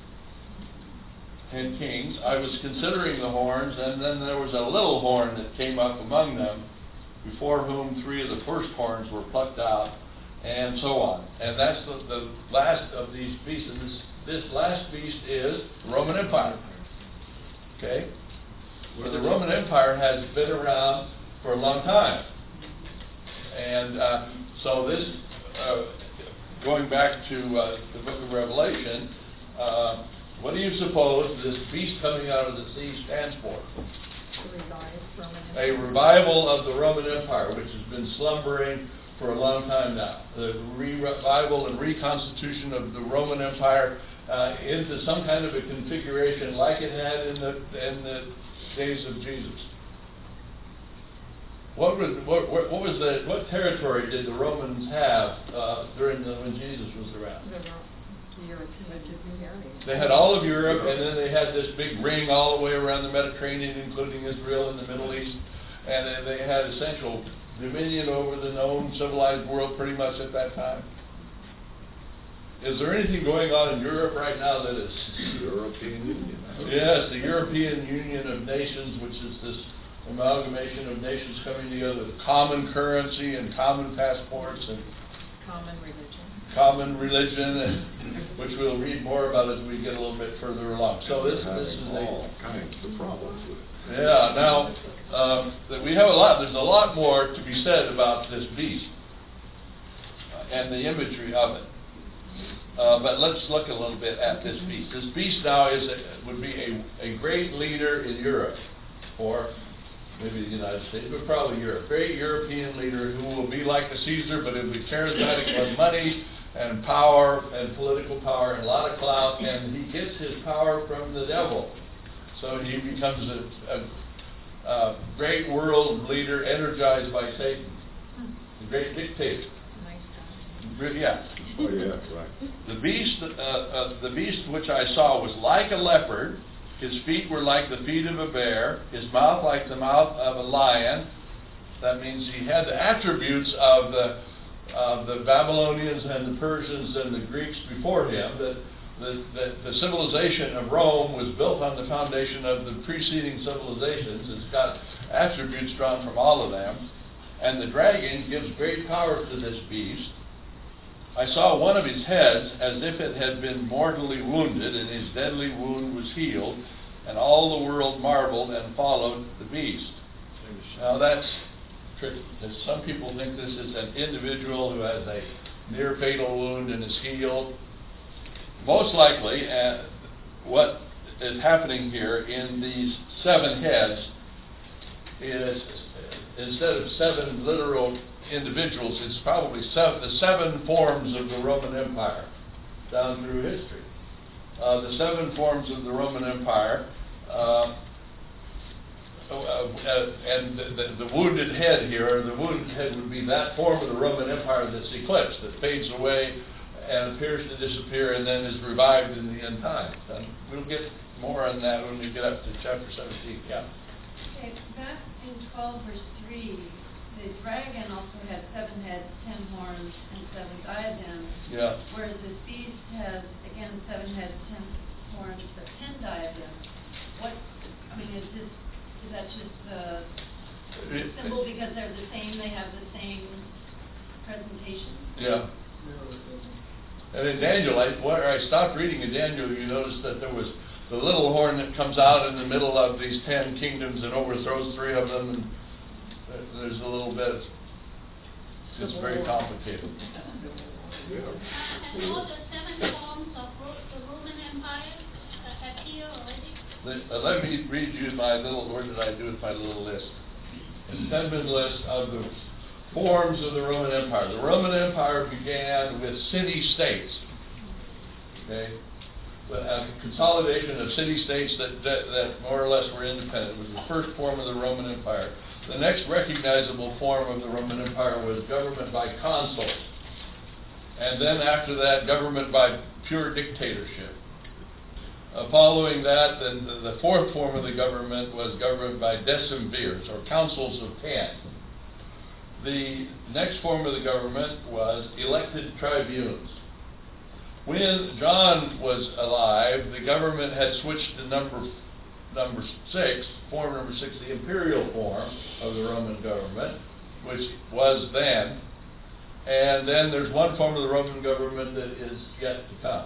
Ten kings. I was considering the horns, and then there was a little horn that came up among them, before whom three of the first horns were plucked out, and so on. And that's the, the last of these beasts. And this, this last beast is the Roman Empire. Okay? But the Roman Empire has been around for a long time. And uh, so this, uh, going back to uh, the book of Revelation, uh, what do you suppose this beast coming out of the sea stands for? The revived Roman A Empire. revival of the Roman Empire, which has been slumbering for a long time now. The revival and reconstitution of the Roman Empire uh, into some kind of a configuration like it had in the in the days of Jesus. What was what, what was the what territory did the Romans have uh, during the, when Jesus was around? The, the European. They had all of Europe, and then they had this big ring all the way around the Mediterranean, including Israel and the Middle East, and they had essential dominion over the known civilized world pretty much at that time. is there anything going on in Europe right now that is... European Union. Yes, the European Union of Nations, which is this amalgamation of nations coming together with common currency and common passports and Common religion. common religion, and, which we'll read more about as we get a little bit further along. So this, Having this is all a... kinds of problems with it. Yeah, now, um, that we have a lot, there's a lot more to be said about this beast uh, and the imagery of it. Uh, but let's look a little bit at this beast. This beast now is a, would be a, a great leader in Europe, or maybe the United States, but probably Europe. Great European leader who will be like the Caesar, but he'll be charismatic with money and power and political power and a lot of clout, and he gets his power from the devil. So he becomes a, a, a great world leader energized by Satan, a great dictator. Nice guy. Re- Yeah. Oh, yeah, right. The beast, uh, uh, the beast which I saw was like a leopard. His feet were like the feet of a bear. His mouth like the mouth of a lion. That means he had the attributes of the of the Babylonians and the Persians and the Greeks before him. That the, the, the civilization of Rome was built on the foundation of the preceding civilizations. It's got attributes drawn from all of them. And the dragon gives great power to this beast. I saw one of his heads as if it had been mortally wounded, and his deadly wound was healed, and all the world marveled and followed the beast. Now that's tricky, because some people think this is an individual who has a near fatal wound and is healed. Most likely, uh, what is happening here in these seven heads is, instead of seven literal individuals, it's probably seven, the seven forms of the Roman Empire down through history. Uh, the seven forms of the Roman Empire, uh, uh, uh, and the, the, the wounded head here, or the wounded head would be that form of the Roman Empire that's eclipsed, that fades away and appears to disappear and then is revived in the end times. And we'll get more on that when we get up to chapter seventeen. Yeah. Okay, back in twelve verse three, the dragon also had seven heads, ten horns, and seven diadems. Yeah. Whereas this beast has, again, seven heads, ten horns, but ten diadems. What, I mean, is this, is that just the It- symbol because they're the same, they have the same presentation? Yeah. And in Daniel, I, where I stopped reading in Daniel, you notice that there was the little horn that comes out in the middle of these ten kingdoms and overthrows three of them, and there's a little bit, it's very complicated. Yeah. Uh, and all the seven forms of Ro- the Roman Empire uh, appear already. Let, uh, let me read you my little, what did I do with my little list? Extended list of the forms of the Roman Empire. The Roman Empire began with city-states, okay? A consolidation of city-states that, that, that more or less were independent. It was the first form of the Roman Empire. The next recognizable form of the Roman Empire was government by consuls. And then after that, government by pure dictatorship. Uh, following that, then the, the fourth form of the government was government by decemvirs, or councils of ten. The next form of the government was elected tribunes. When John was alive, the government had switched to number number six, form number six, the imperial form of the Roman government, which was then. And then there's one form of the Roman government that is yet to come.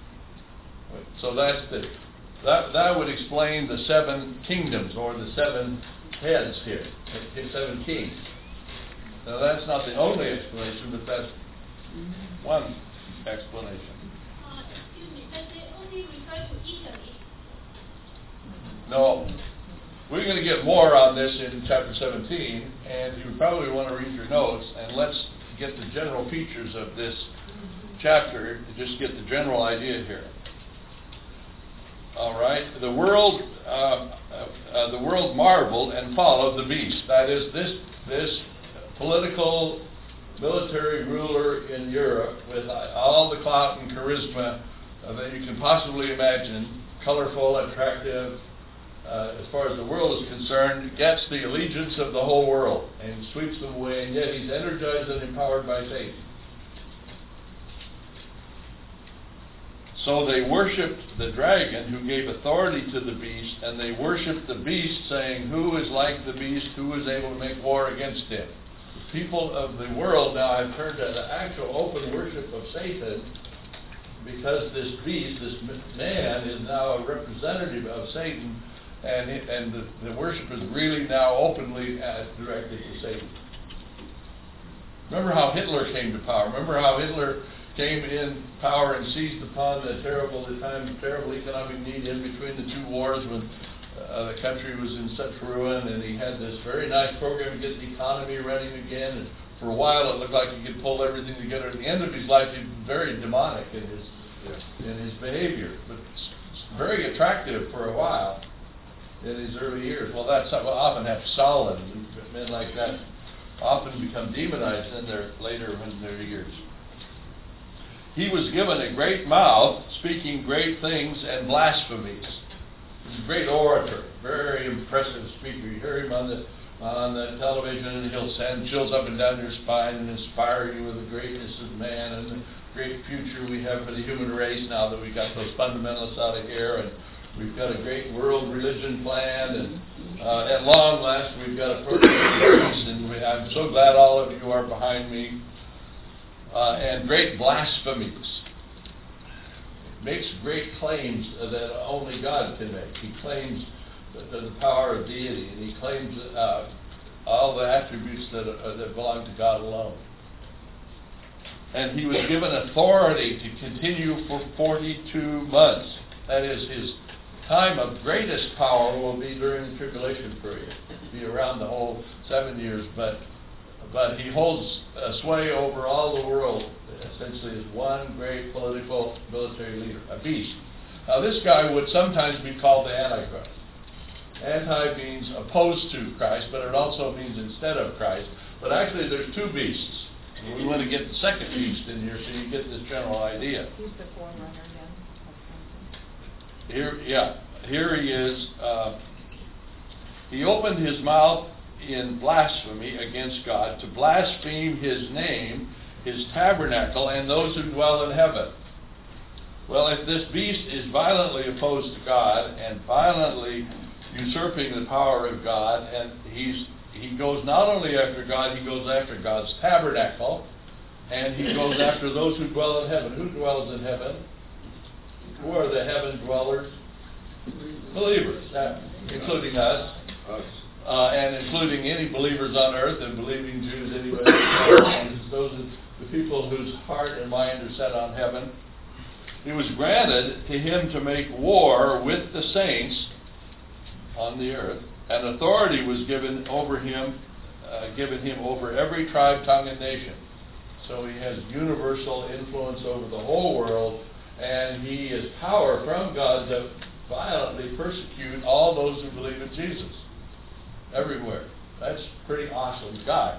So that's the, that, that would explain the seven kingdoms, or the seven heads here, the seven kings. Now that's not the only explanation, but that's one explanation. Uh, excuse me, but they only refer to Italy. No, we're going to get more on this in chapter seventeen, and you probably want to read your notes, and let's get the general features of this chapter, to just get the general idea here. All right, the world, uh, uh, uh, the world marveled and followed the beast. That is, this this political, military ruler in Europe with all the clout and charisma uh, that you can possibly imagine, colorful, attractive, uh, as far as the world is concerned, gets the allegiance of the whole world and sweeps them away, and yet he's energized and empowered by Satan. So they worshipped the dragon, who gave authority to the beast, and they worshipped the beast, saying, who is like the beast, who is able to make war against him? The people of the world now have turned to the actual open worship of Satan, because this beast, this man, is now a representative of Satan, and it, and the, the worship is really now openly uh, directed to Satan. Remember how Hitler came to power. Remember how Hitler came in power and seized upon the terrible, the time of terrible economic need in between the two wars, when uh, the country was in such ruin, and he had this very nice program to get the economy running again. And for a while, it looked like he could pull everything together. At the end of his life, he was very demonic in his yeah. in his behavior, but very attractive for a while in his early years. Well, that's what often happens. Stalin, men like that often become demonized in their later in their years. He was given a great mouth, speaking great things and blasphemies. He's a great orator, very impressive speaker. You hear him on the on the television, and he'll send chills up and down your spine and inspire you with the greatness of man and the great future we have for the human race now that we got those fundamentalists out of here, and we've got a great world religion plan, and uh, at long last we've got a perfect peace, and we, I'm so glad all of you are behind me. Uh, and great blasphemies. Makes great claims uh, that only God can make. He claims the, the power of deity, and he claims uh, all the attributes that, uh, that belong to God alone. And he was given authority to continue for forty-two months. That is, his time of greatest power will be during the tribulation period. It'll be around the whole seven years, but But he holds uh, sway over all the world, essentially as one great political military leader, a beast. Now this guy would sometimes be called the Antichrist. Anti means opposed to Christ, but it also means instead of Christ. But actually there's two beasts. We want to get the second beast in here so you get this general idea. Who's the forerunner then of something? Here, yeah, here he is. Uh, he opened his mouth in blasphemy against God, to blaspheme his name, his tabernacle, and those who dwell in heaven. Well, if this beast is violently opposed to God and violently usurping the power of God, and he's he goes not only after God, he goes after God's tabernacle, and he goes after those who dwell in heaven. Who dwells in heaven? Who are the heaven dwellers? Believers, yeah, including us. Us. Uh, and including any believers on earth and believing Jews, anybody, those are the people whose heart and mind are set on heaven. It was granted to him to make war with the saints on the earth, and authority was given over him, uh, given him over every tribe, tongue, and nation. So he has universal influence over the whole world, and he has power from God to violently persecute all those who believe in Jesus. Everywhere. That's a pretty awesome guy.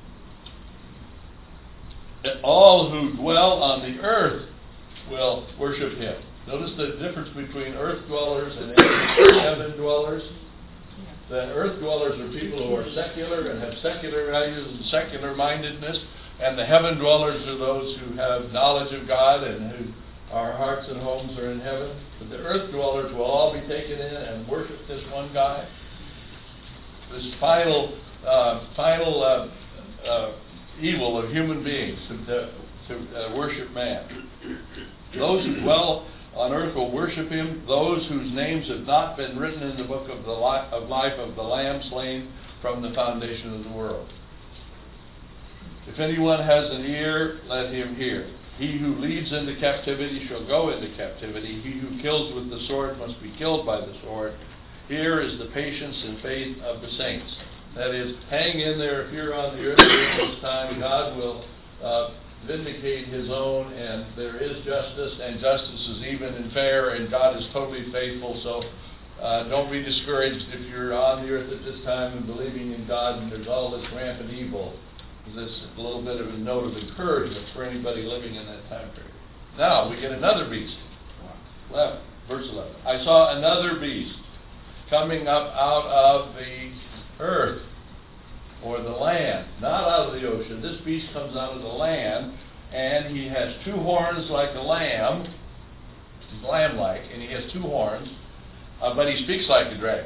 And all who dwell on the earth will worship him. Notice the difference between earth dwellers and heaven dwellers. The earth dwellers are people who are secular and have secular values and secular mindedness, and the heaven dwellers are those who have knowledge of God and who our hearts and homes are in heaven. But the earth dwellers will all be taken in and worship this one guy. This final, uh, final uh, uh, evil of human beings to, to, to uh, worship man. Those who dwell on earth will worship him. Those whose names have not been written in the book of the li- of life of the Lamb slain from the foundation of the world. If anyone has an ear, let him hear. He who leads into captivity shall go into captivity. He who kills with the sword must be killed by the sword. Here is the patience and faith of the saints. That is, hang in there if you're on the earth at this time. God will uh, vindicate his own, and there is justice, and justice is even and fair, and God is totally faithful. So uh, don't be discouraged if you're on the earth at this time and believing in God and there's all this rampant evil. This is a little bit of a note of encouragement for anybody living in that time period. Now, we get another beast. eleven, verse eleven. I saw another beast coming up out of the earth, or the land, not out of the ocean. This beast comes out of the land, and he has two horns like a lamb, He's lamb-like, and he has two horns, uh, but he speaks like a dragon.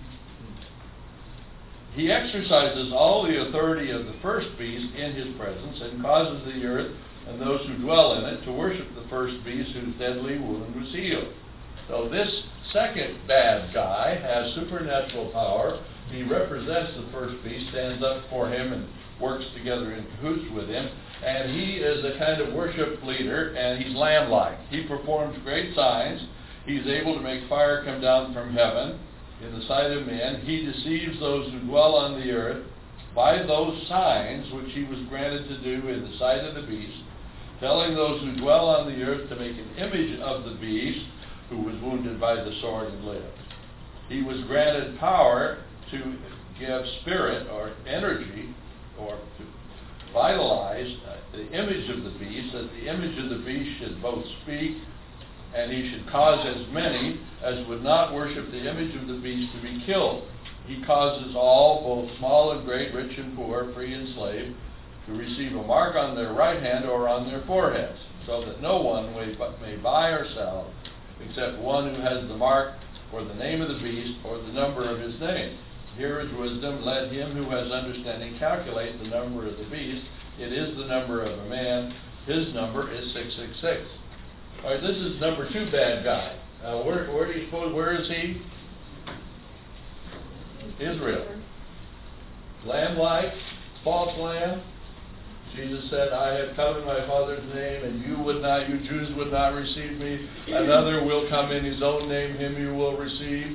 He exercises all the authority of the first beast in his presence and causes the earth and those who dwell in it to worship the first beast whose deadly wound was healed. So this second bad guy has supernatural power. He represents the first beast, stands up for him and works together in cahoots with him. And he is a kind of worship leader, and he's lamb-like. He performs great signs. He's able to make fire come down from heaven in the sight of men. He deceives those who dwell on the earth by those signs which he was granted to do in the sight of the beast, telling those who dwell on the earth to make an image of the beast who was wounded by the sword and lived. He was granted power to give spirit or energy or to vitalize uh, the image of the beast, that the image of the beast should both speak and he should cause as many as would not worship the image of the beast to be killed. He causes all, both small and great, rich and poor, free and slave, to receive a mark on their right hand or on their foreheads, so that no one may, may buy or sell except one who has the mark or the name of the beast or the number of his name. Here is wisdom. Let him who has understanding calculate the number of the beast. It is the number of a man. His number is six six six. All right, this is number two bad guy. Uh, where, where do you suppose, where is he? Israel. Lamb-like, false lamb. Jesus said, I have come in my Father's name, and you would not, you Jews would not receive me. Another will come in his own name, him you will receive.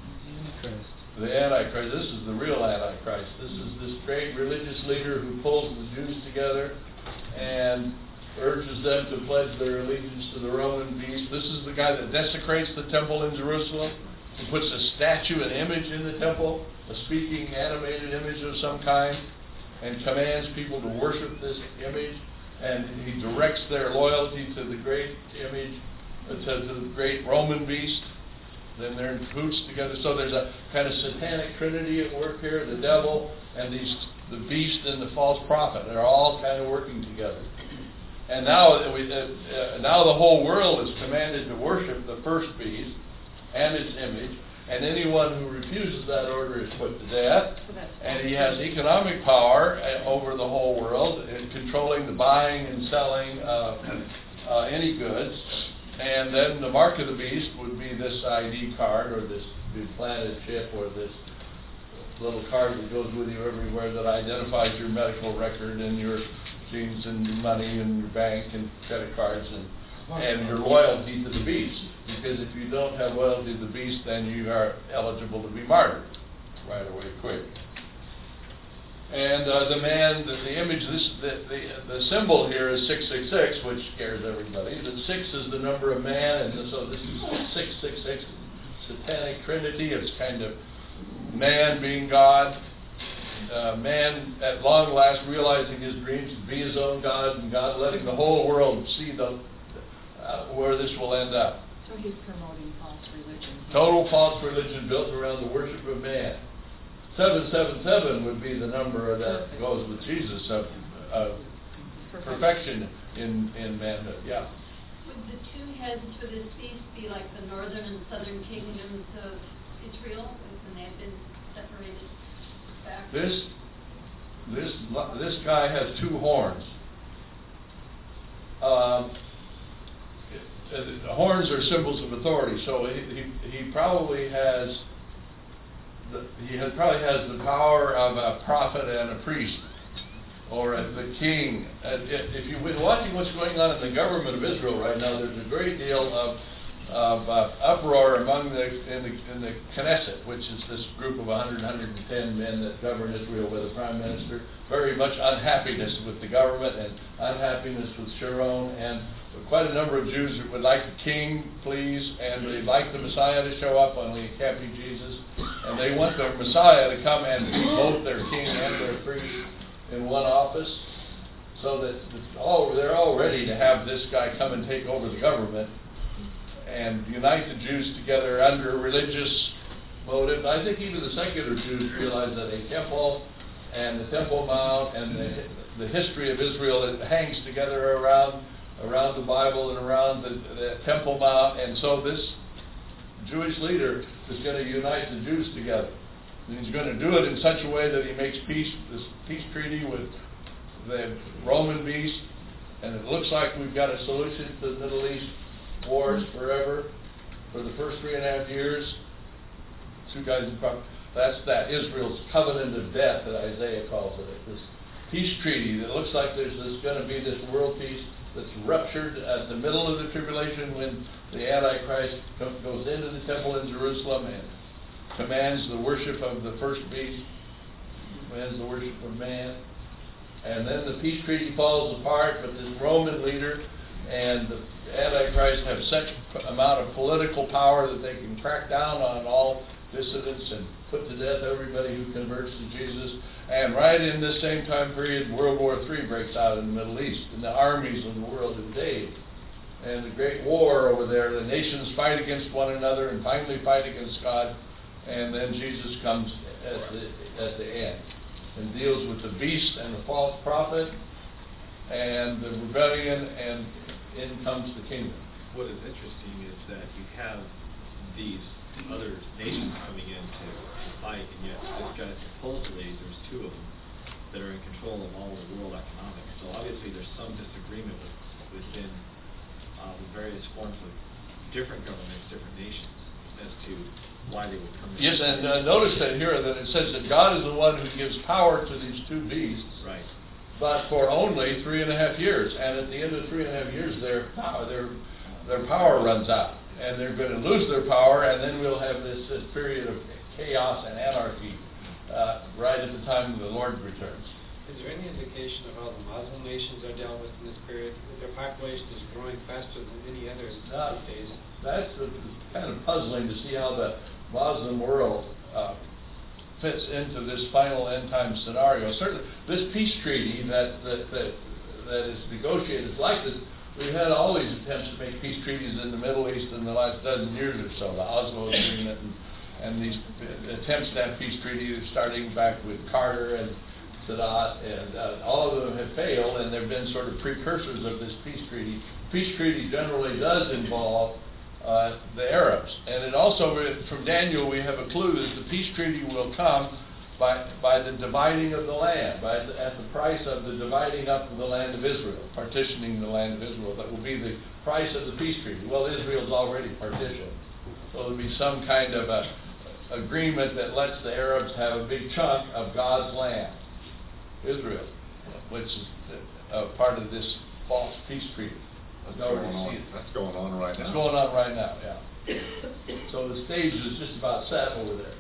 The Antichrist. This is the real Antichrist. This is this great religious leader who pulls the Jews together and urges them to pledge their allegiance to the Roman beast. This is the guy that desecrates the temple in Jerusalem, who puts a statue, an image in the temple, a speaking, animated image of some kind, and commands people to worship this image, and he directs their loyalty to the great image, uh, to, to the great Roman beast. Then they're in cahoots together. So there's a kind of satanic trinity at work here, the devil and these, the beast and the false prophet. They're all kind of working together. And now, we, uh, uh, now the whole world is commanded to worship the first beast and its image, and anyone who refuses that order is put to death. And he has economic power uh, over the whole world, in controlling the buying and selling of uh, any goods. And then the mark of the beast would be this I D card, or this implanted chip, or this little card that goes with you everywhere that identifies your medical record and your genes and your money and your bank and credit cards and and your loyalty to the beast. Because if you don't have loyalty to the beast, then you are eligible to be martyred right away, quick. And uh, the man, the, the image, this, the, the the symbol here is six six six, which scares everybody. That six is the number of man, and so this is six six six, satanic trinity. It's kind of man being God, uh, man at long last realizing his dreams to be his own God, and God letting the whole world see the uh, where this will end up. So he's promoting false religion. Total false religion built around the worship of man. seven seven seven would be the number that goes with Jesus of, of perfection in, in manhood. Yeah. Would the two heads for this beast be like the northern and southern kingdoms of Israel when they have been separated back? This this this guy has two horns. Um, it, the horns are symbols of authority, so he he, he probably has. The, he has, probably has the power of a prophet and a priest, or a, the king. Uh, if, if you've been watching what's going on in the government of Israel right now, there's a great deal of, of uh, uproar among the in, the in the Knesset, which is this group of one hundred, one hundred ten men that govern Israel with a prime minister. Very much unhappiness with the government and unhappiness with Sharon, and quite a number of Jews that would like a king, please, and they'd like the Messiah to show up, only it can't be Jesus. And they want the Messiah to come and be both their king and their priest in one office, so that oh, they're all ready to have this guy come and take over the government and unite the Jews together under religious motive. I think even the secular Jews realize that a temple and the Temple Mount and the, the history of Israel, it hangs together around around the Bible and around the, the Temple Mount. And so this Jewish leader is going to unite the Jews together. And he's going to do it in such a way that he makes peace, this peace treaty with the Roman beast. And it looks like we've got a solution to the Middle East wars forever for the first three and a half years. Two guys in front. That's that Israel's covenant of death that Isaiah calls it. This peace treaty that looks like there's this, going to be this world peace that's ruptured at the middle of the tribulation when the Antichrist co- goes into the temple in Jerusalem and commands the worship of the first beast, commands the worship of man. And then the peace treaty falls apart, but this Roman leader and the Antichrist have such p- amount of political power that they can crack down on all dissidents and put to death everybody who converts to Jesus. And right in this same time period, World War Three breaks out in the Middle East, and the armies of the world invade. And the great war over there, the nations fight against one another and finally fight against God. And then Jesus comes at the, at the end and deals with the beast and the false prophet and the rebellion, and in comes the kingdom. What is interesting is that you have these other nations coming in to, to fight, and yet this guy, supposedly, there's two of them that are in control of all of world economics. So obviously there's some disagreement with, within uh, the various forms of different governments, different nations, as to why they would come in. Yes, and uh, notice that here that it says that God is the one who gives power to these two beasts, Right. but for only three and a half years. And at the end of three and a half years, their power, their their power runs out, and they're going to lose their power, and then we'll have this, this period of chaos and anarchy uh, right at the time the Lord returns. Is there any indication of how the Muslim nations are dealt with in this period? Their population is growing faster than any others Uh, these days. That's uh, kind of puzzling to see how the Muslim world uh, fits into this final end time scenario. Certainly, this peace treaty that that that, that is negotiated is like this. We've had all these attempts to make peace treaties in the Middle East in the last dozen years or so. The Oslo Agreement and, and these attempts to have peace treaties, starting back with Carter and Sadat, and uh, all of them have failed, and they've been sort of precursors of this peace treaty. Peace treaty generally does involve uh, the Arabs, and it also, from Daniel, we have a clue that the peace treaty will come by by the dividing of the land, by the, at the price of the dividing up of the land of Israel, partitioning the land of Israel. That will be the price of the peace treaty. Well, Israel's already partitioned, so there'll be some kind of a agreement that lets the Arabs have a big chunk of God's land, Israel, which is uh, part of this false peace treaty. That's going on, that's going on right now. It's going on right now, yeah. So the stage is just about set over there.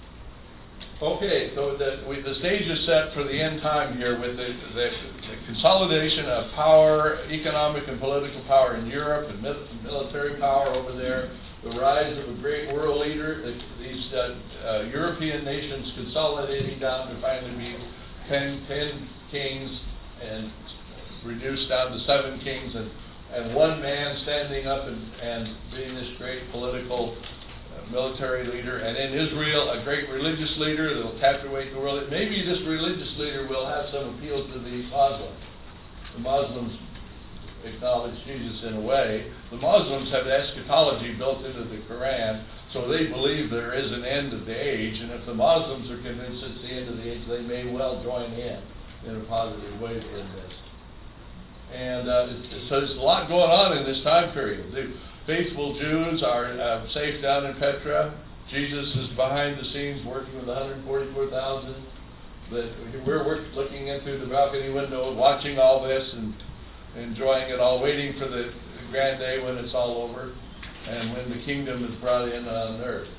Okay, so the, we, the stage is set for the end time here with the, the, the consolidation of power, economic and political power in Europe, and mil- military power over there, the rise of a great world leader, the, these uh, uh, European nations consolidating down to finally be ten, ten kings and reduced down to seven kings, and, and one man standing up and, and being this great political military leader, and in Israel, a great religious leader that will captivate the world. Maybe this religious leader will have some appeal to the Muslims. The Muslims acknowledge Jesus in a way. The Muslims have eschatology built into the Quran, so they believe there is an end of the age, and if the Muslims are convinced it's the end of the age, they may well join in in a positive way in this. And uh, so there's a lot going on in this time period. The faithful Jews are uh, safe down in Petra. Jesus is behind the scenes working with one hundred forty-four thousand. That we're work, looking in through the balcony window, watching all this and enjoying it all, waiting for the grand day when it's all over and when the kingdom is brought in on earth.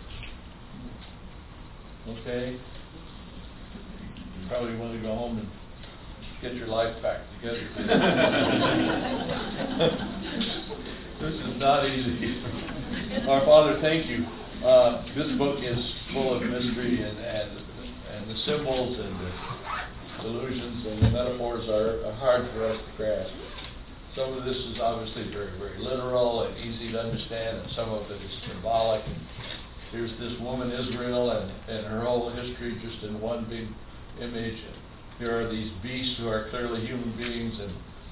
Okay? You probably want to go home and get your life back together. This is not easy. Our Father, thank you. Uh, this book is full of mystery, and, and and the symbols and the allusions and the metaphors are, are hard for us to grasp. Some of this is obviously very, very literal and easy to understand, and some of it is symbolic. And here's this woman, Israel, and, and her whole history just in one big image. And here are these beasts who are clearly human beings, and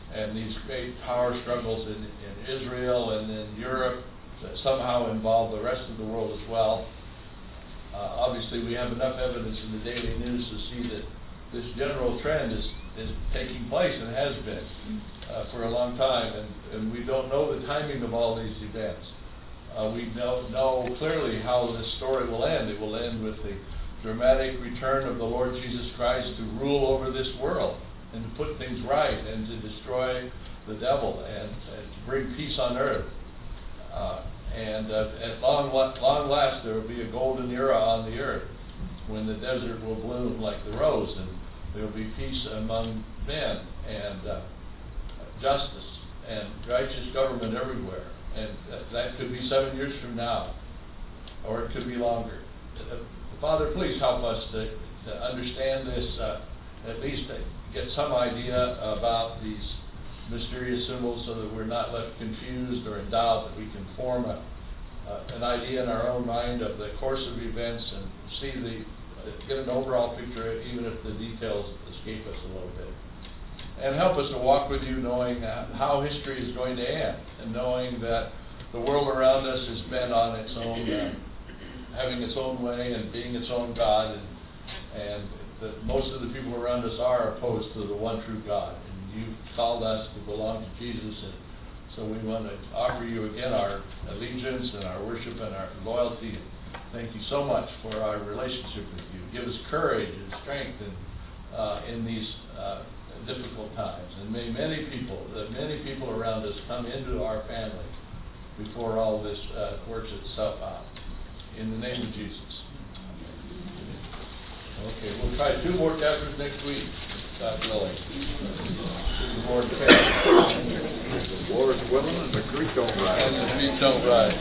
and these great power struggles in, in Israel and in Europe that somehow involve the rest of the world as well. Uh, obviously, we have enough evidence in the daily news to see that this general trend is, is taking place and has been uh, for a long time, and, and we don't know the timing of all these events. Uh, we know, know clearly how this story will end. It will end with the dramatic return of the Lord Jesus Christ to rule over this world and to put things right and to destroy the devil and, and to bring peace on earth. Uh, and uh, at long, long last, there will be a golden era on the earth when the desert will bloom like the rose, and there will be peace among men and uh, justice and righteous government everywhere. And that, that could be seven years from now, or it could be longer. Uh, Father, please help us to, to understand this, uh, at least to get some idea about these mysterious symbols so that we're not left confused or in doubt, that we can form a, uh, an idea in our own mind of the course of events and see the, uh, get an overall picture, even if the details escape us a little bit. And help us to walk with you knowing uh, how history is going to end, and knowing that the world around us is bent on its own, uh, having its own way and being its own God, and, and that most of the people around us are opposed to the one true God. And you've called us to belong to Jesus, and so we want to offer you again our allegiance and our worship and our loyalty. Thank you so much for our relationship with you. Give us courage and strength in, uh, in these uh, difficult times. And may many people, that many people around us come into our family before all this uh, works itself out. In the name of Jesus. Okay, we'll try two more chapters next week, God willing. The Lord can. The Lord's willing and the creek don't rise. And the feet don't rise.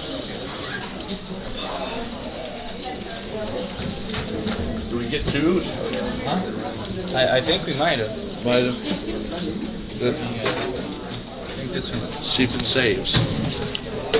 Do we get two? Huh? I, I think we might have. Might have. I think this one. See if it saves.